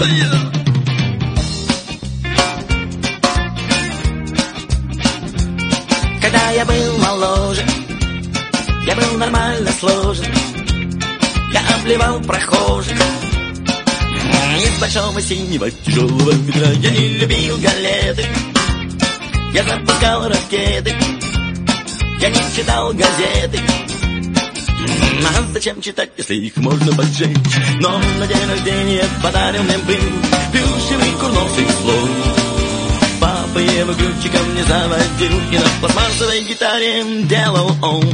Когда я был моложе, я был нормально сложен. Я обливал прохожих из большого синего тяжелого ведра. Я не любил галеты, я запускал ракеты. Я не читал газеты. А зачем читать, если их можно поджечь? Но на день рождения подарил мне был плюшевый курносый слон. Папа его ключиком не заводил, и на пластмассовой гитаре делал он.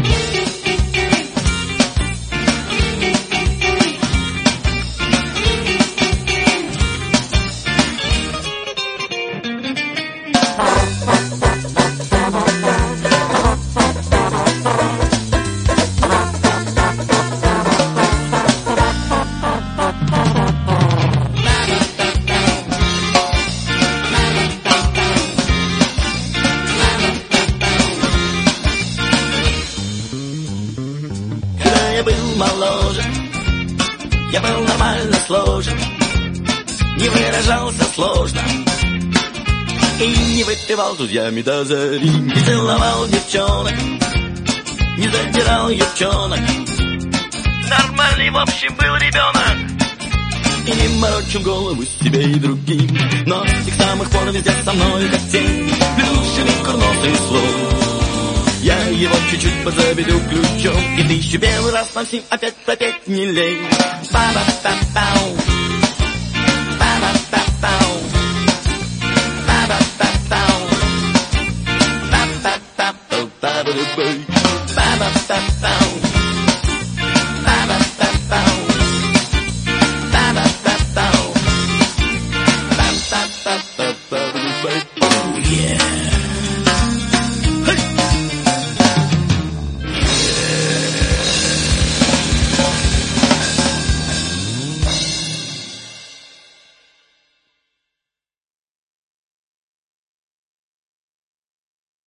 Я был моложе, я был нормально сложен, не выражался сложно и не выпивал с друзьями до зари, не целовал девчонок, не задирал девчонок. Нормальный, в общем, был ребенок. И не морочил голову себе и другим, но с тех самых пор везде со мной как тень плюшевый курносый слон. Я его чуть-чуть подзаведу ключом, и 1001 раз нам с ним опять пропеть не лень. Ба-ба-ба-бау, ба-ба-ба-бау, ба-ба-ба-бау, ба-ба-ба-бау, ба-ба-ба-бау.